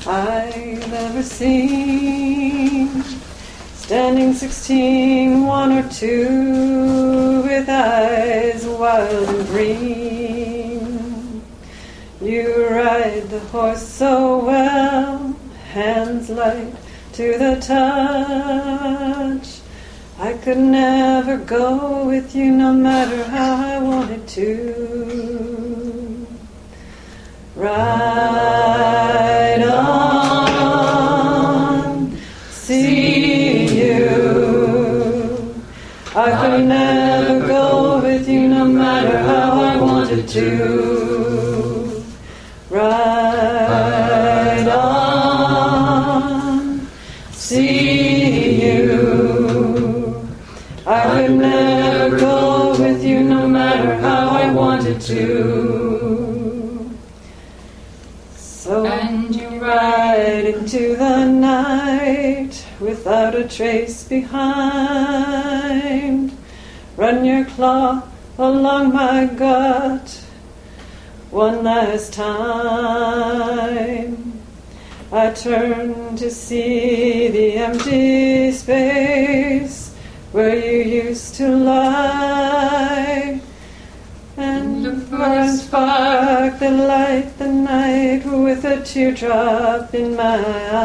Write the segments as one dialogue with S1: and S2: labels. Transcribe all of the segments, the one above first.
S1: I've ever seen, standing 16, 1 or 2, with eyes wild and green. You ride the horse so well, hands light to the touch. I could never go with you no matter how I wanted to. Ride on, see you. I could never go with you no matter how I wanted to. Ride on, see you. I could never go with you no matter how I wanted to. So and you ride into the night without a trace behind. Run your claw along my gut one last time. I turn to see the empty space where you used to lie, and look for a spark that light the night with a teardrop in my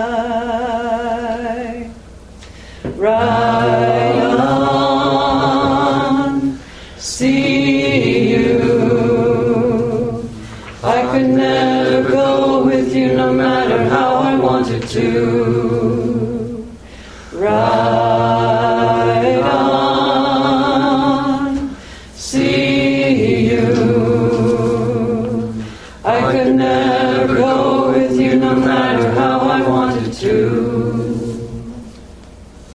S1: eye. Ride on, see you. I could never go with you no matter how I wanted to. Ride on, see you. I could never go with you no matter how I wanted to.